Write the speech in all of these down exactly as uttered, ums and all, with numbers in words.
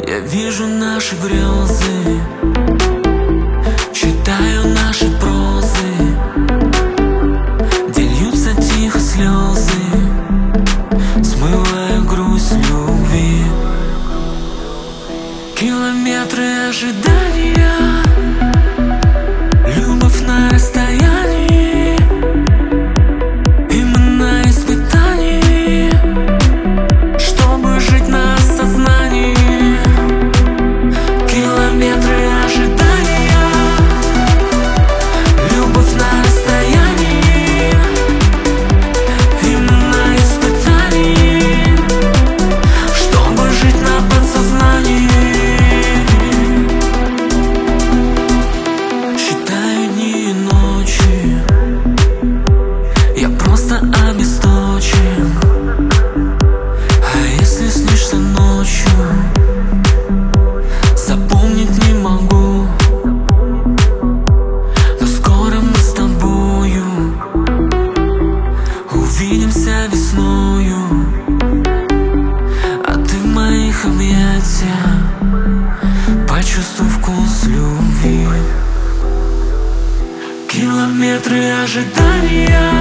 Я вижу наши грезы, читаю наши прозы, где льются тихо слезы, смывая грусть любви. Километры ожидания, любовь на расстоянии, и мы на испытании, чтобы жить на осознании. Километры ожидания, любовь на расстоянии, и мы на испытании, чтобы жить на подсознании. Считаю дни и ночи, я просто обесточен. А если снишься ночью, запомнить не могу. Но скоро мы с тобою увидимся весною, а ты в моих объятиях почувствуй вкус любви. Километры ожидания,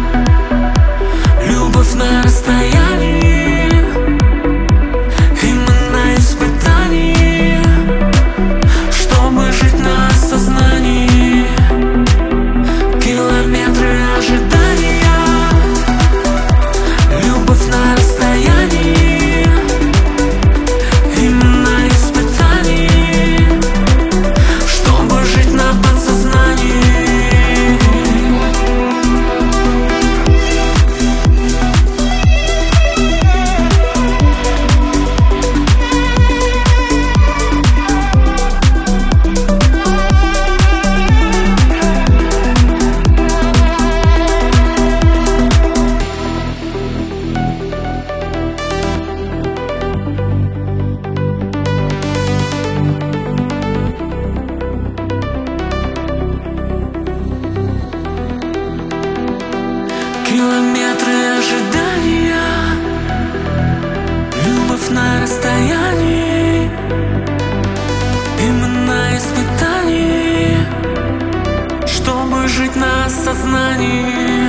любовь на расстоянии, и мы на испытании, чтобы жить на осознании. Километры ожидания, любовь на расстоянии, и мы на испытании, чтобы жить на подсознании. Километры ожидания, любовь на расстоянии, и мы на испытании, чтобы жить на осознании.